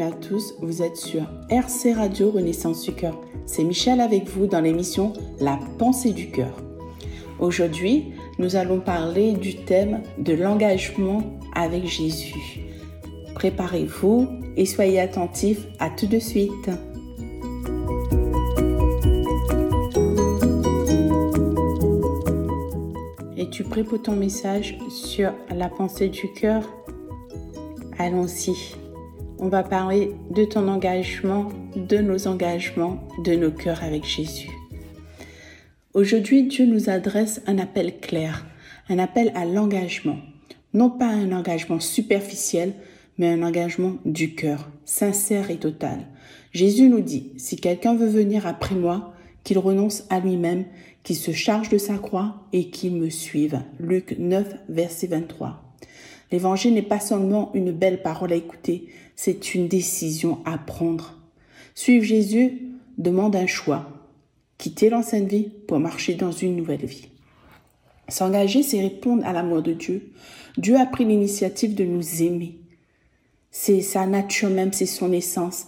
à tous, vous êtes sur RC Radio Renaissance du Cœur. C'est Michel avec vous dans l'émission La pensée du cœur. Aujourd'hui, nous allons parler du thème de l'engagement avec Jésus. Préparez-vous et soyez attentifs, à tout de suite. Es-tu prêt pour ton message sur la pensée du cœur? Allons-y. On va parler de ton engagement, de nos engagements, de nos cœurs avec Jésus. Aujourd'hui, Dieu nous adresse un appel clair, un appel à l'engagement. Non pas un engagement superficiel, mais un engagement du cœur, sincère et total. Jésus nous dit, si quelqu'un veut venir après moi, qu'il renonce à lui-même, qu'il se charge de sa croix et qu'il me suive. Luc 9, verset 23. L'évangile n'est pas seulement une belle parole à écouter, c'est une décision à prendre. Suivre Jésus demande un choix. Quitter l'ancienne vie pour marcher dans une nouvelle vie. S'engager, c'est répondre à l'amour de Dieu. Dieu a pris l'initiative de nous aimer. C'est sa nature même, c'est son essence.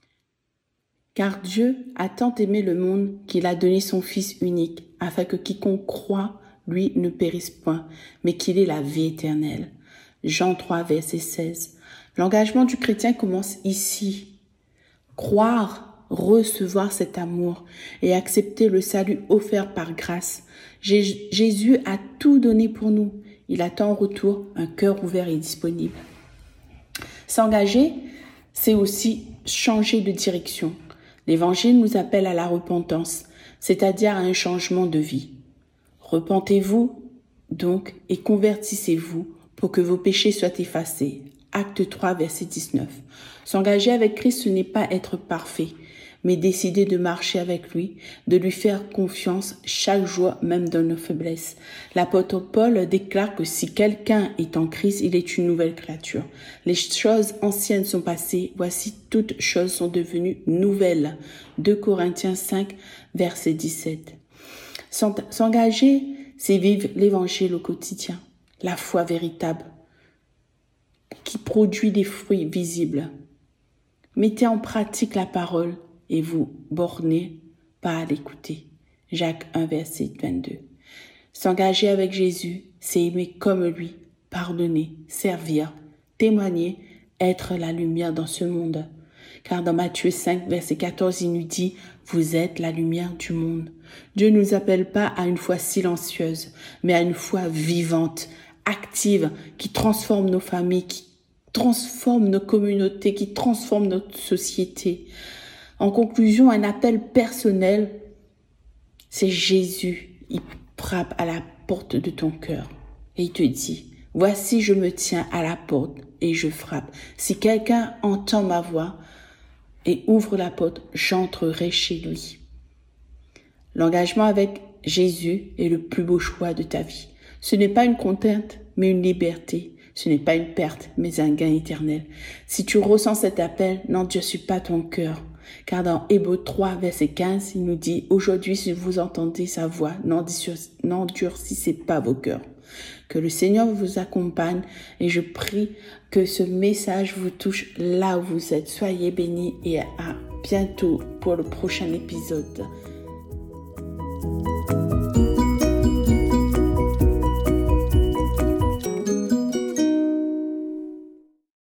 Car Dieu a tant aimé le monde qu'il a donné son Fils unique, afin que quiconque croit, lui, ne périsse point, mais qu'il ait la vie éternelle. Jean 3, verset 16. L'engagement du chrétien commence ici. Croire, recevoir cet amour et accepter le salut offert par grâce. Jésus a tout donné pour nous. Il attend en retour un cœur ouvert et disponible. S'engager, c'est aussi changer de direction. L'Évangile nous appelle à la repentance, c'est-à-dire à un changement de vie. Repentez-vous donc et convertissez-vous pour que vos péchés soient effacés. Acte 3, verset 19. S'engager avec Christ, ce n'est pas être parfait, mais décider de marcher avec lui, de lui faire confiance chaque jour, même dans nos faiblesses. L'apôtre Paul déclare que si quelqu'un est en Christ, il est une nouvelle créature. Les choses anciennes sont passées, voici toutes choses sont devenues nouvelles. 2 Corinthiens 5, verset 17. S'engager, c'est vivre l'évangile au quotidien, la foi véritable, qui produit des fruits visibles. Mettez en pratique la parole et vous bornez pas à l'écouter. Jacques 1, verset 22. S'engager avec Jésus, c'est aimer comme lui, pardonner, servir, témoigner, être la lumière dans ce monde. Car dans Matthieu 5, verset 14, il nous dit « Vous êtes la lumière du monde ». Dieu ne nous appelle pas à une foi silencieuse, mais à une foi vivante, active, qui transforme nos familles, qui transforme nos communautés, qui transforme notre société. En conclusion, un appel personnel, c'est Jésus. Il frappe à la porte de ton cœur et il te dit, voici je me tiens à la porte et je frappe. Si quelqu'un entend ma voix et ouvre la porte, j'entrerai chez lui. L'engagement avec Jésus est le plus beau choix de ta vie. Ce n'est pas une contrainte, mais une liberté. Ce n'est pas une perte, mais un gain éternel. Si tu ressens cet appel, n'endurcis pas ton cœur. Car dans Hébreux 3, verset 15, il nous dit « Aujourd'hui, si vous entendez sa voix, n'endurcissez pas vos cœurs. » Que le Seigneur vous accompagne et je prie que ce message vous touche là où vous êtes. Soyez bénis et à bientôt pour le prochain épisode.